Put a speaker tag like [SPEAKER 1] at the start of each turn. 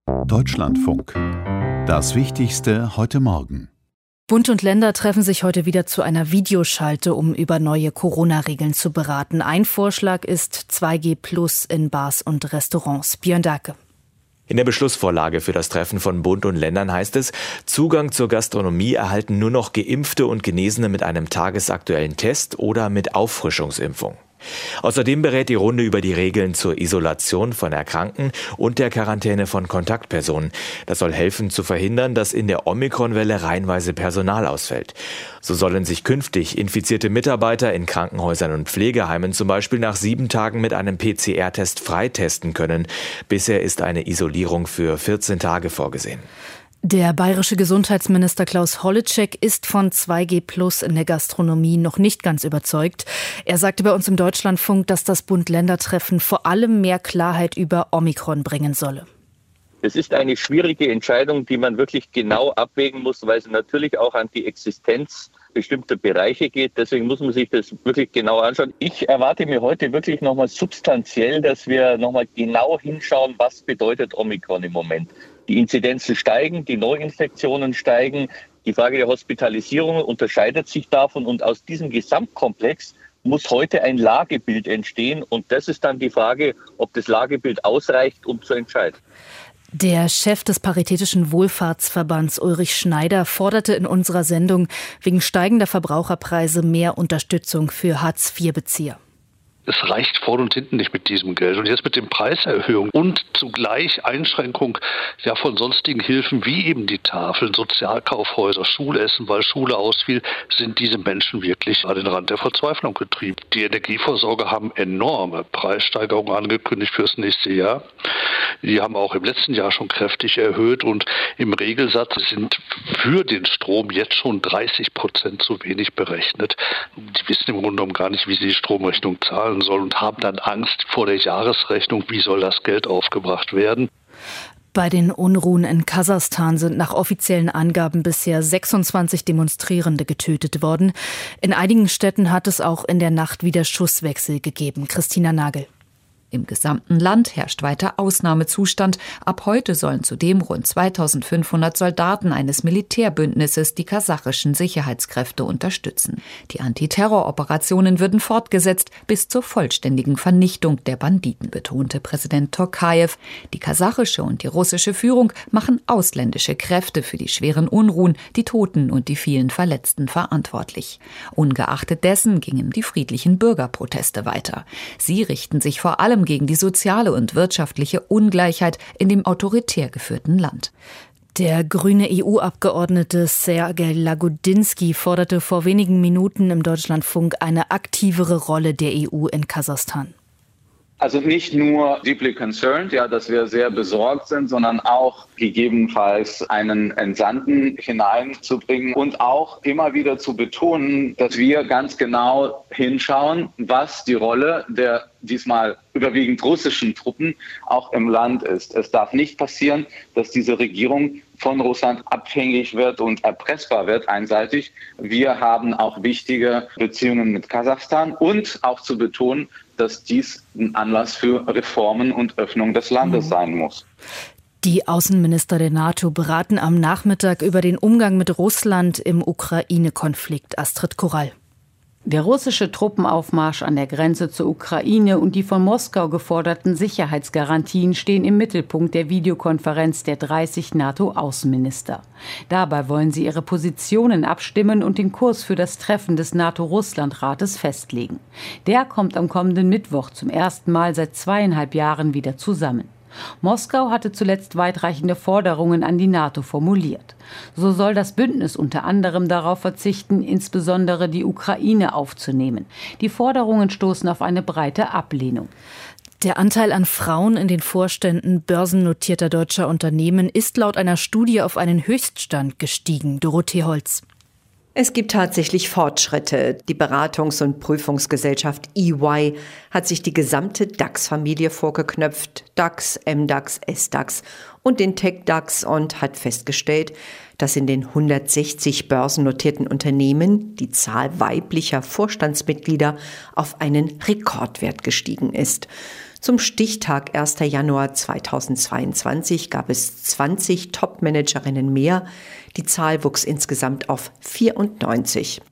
[SPEAKER 1] Deutschlandfunk. Das Wichtigste heute Morgen.
[SPEAKER 2] Bund und Länder treffen sich heute wieder zu einer Videoschalte, um über neue Corona-Regeln zu beraten. Ein Vorschlag ist 2G+ in Bars und Restaurants. Björn Dake.
[SPEAKER 3] In der Beschlussvorlage für das Treffen von Bund und Ländern heißt es, Zugang zur Gastronomie erhalten nur noch Geimpfte und Genesene mit einem tagesaktuellen Test oder mit Auffrischungsimpfung. Außerdem berät die Runde über die Regeln zur Isolation von Erkrankten und der Quarantäne von Kontaktpersonen. Das soll helfen zu verhindern, dass in der Omikron-Welle reihenweise Personal ausfällt. So sollen sich künftig infizierte Mitarbeiter in Krankenhäusern und Pflegeheimen zum Beispiel nach 7 Tagen mit einem PCR-Test freitesten können. Bisher ist eine Isolierung für 14 Tage vorgesehen.
[SPEAKER 2] Der bayerische Gesundheitsminister Klaus Holleczek ist von 2G+ in der Gastronomie noch nicht ganz überzeugt. Er sagte bei uns im Deutschlandfunk, dass das Bund-Länder-Treffen vor allem mehr Klarheit über Omikron bringen solle.
[SPEAKER 4] Es ist eine schwierige Entscheidung, die man wirklich genau abwägen muss, weil sie natürlich auch an die Existenz bestimmter Bereiche geht. Deswegen muss man sich das wirklich genau anschauen. Ich erwarte mir heute wirklich nochmal substanziell, dass wir nochmal genau hinschauen, was bedeutet Omikron im Moment. Die Inzidenzen steigen, die Neuinfektionen steigen. Die Frage der Hospitalisierung unterscheidet sich davon. Und aus diesem Gesamtkomplex muss heute ein Lagebild entstehen. Und das ist dann die Frage, ob das Lagebild ausreicht, um zu entscheiden.
[SPEAKER 2] Der Chef des Paritätischen Wohlfahrtsverbands Ulrich Schneider forderte in unserer Sendung wegen steigender Verbraucherpreise mehr Unterstützung für Hartz-IV-Bezieher.
[SPEAKER 5] Es reicht vorne und hinten nicht mit diesem Geld. Und jetzt mit den Preiserhöhungen und zugleich Einschränkung von sonstigen Hilfen wie eben die Tafeln, Sozialkaufhäuser, Schulessen, weil Schule ausfiel, sind diese Menschen wirklich an den Rand der Verzweiflung getrieben. Die Energieversorger haben enorme Preissteigerungen angekündigt fürs nächste Jahr. Die haben auch im letzten Jahr schon kräftig erhöht und im Regelsatz sind für den Strom jetzt schon 30% zu wenig berechnet. Die wissen im Grunde genommen gar nicht, wie sie die Stromrechnung zahlen sollen und haben dann Angst vor der Jahresrechnung, wie soll das Geld aufgebracht werden.
[SPEAKER 2] Bei den Unruhen in Kasachstan sind nach offiziellen Angaben bisher 26 Demonstrierende getötet worden. In einigen Städten hat es auch in der Nacht wieder Schusswechsel gegeben. Christina Nagel.
[SPEAKER 6] Im gesamten Land herrscht weiter Ausnahmezustand. Ab heute sollen zudem rund 2500 Soldaten eines Militärbündnisses die kasachischen Sicherheitskräfte unterstützen. Die Antiterroroperationen würden fortgesetzt bis zur vollständigen Vernichtung der Banditen, betonte Präsident Tokajew. Die kasachische und die russische Führung machen ausländische Kräfte für die schweren Unruhen, die Toten und die vielen Verletzten verantwortlich. Ungeachtet dessen gingen die friedlichen Bürgerproteste weiter. Sie richten sich vor allem gegen die soziale und wirtschaftliche Ungleichheit in dem autoritär geführten Land.
[SPEAKER 2] Der grüne EU-Abgeordnete Sergej Lagodinsky forderte vor wenigen Minuten im Deutschlandfunk eine aktivere Rolle der EU in Kasachstan.
[SPEAKER 7] Also nicht nur deeply concerned, dass wir sehr besorgt sind, sondern auch gegebenenfalls einen Entsandten hineinzubringen und auch immer wieder zu betonen, dass wir ganz genau hinschauen, was die Rolle der diesmal überwiegend russischen Truppen auch im Land ist. Es darf nicht passieren, dass diese Regierung von Russland abhängig wird und erpressbar wird einseitig. Wir haben auch wichtige Beziehungen mit Kasachstan und auch zu betonen, dass dies ein Anlass für Reformen und Öffnung des Landes sein muss.
[SPEAKER 2] Die Außenminister der NATO beraten am Nachmittag über den Umgang mit Russland im Ukraine-Konflikt. Astrid Korall.
[SPEAKER 8] Der russische Truppenaufmarsch an der Grenze zur Ukraine und die von Moskau geforderten Sicherheitsgarantien stehen im Mittelpunkt der Videokonferenz der 30 NATO-Außenminister. Dabei wollen sie ihre Positionen abstimmen und den Kurs für das Treffen des NATO-Russland-Rates festlegen. Der kommt am kommenden Mittwoch zum ersten Mal seit 2,5 Jahren wieder zusammen. Moskau hatte zuletzt weitreichende Forderungen an die NATO formuliert. So soll das Bündnis unter anderem darauf verzichten, insbesondere die Ukraine aufzunehmen. Die Forderungen stoßen auf eine breite Ablehnung.
[SPEAKER 2] Der Anteil an Frauen in den Vorständen börsennotierter deutscher Unternehmen ist laut einer Studie auf einen Höchststand gestiegen. Dorothee Holz.
[SPEAKER 9] Es gibt tatsächlich Fortschritte. Die Beratungs- und Prüfungsgesellschaft EY hat sich die gesamte DAX-Familie vorgeknöpft, DAX, MDAX, SDAX und den Tech-DAX und hat festgestellt, dass in den 160 börsennotierten Unternehmen die Zahl weiblicher Vorstandsmitglieder auf einen Rekordwert gestiegen ist. Zum Stichtag 1. Januar 2022 gab es 20 Top-Managerinnen mehr. Die Zahl wuchs insgesamt auf 94.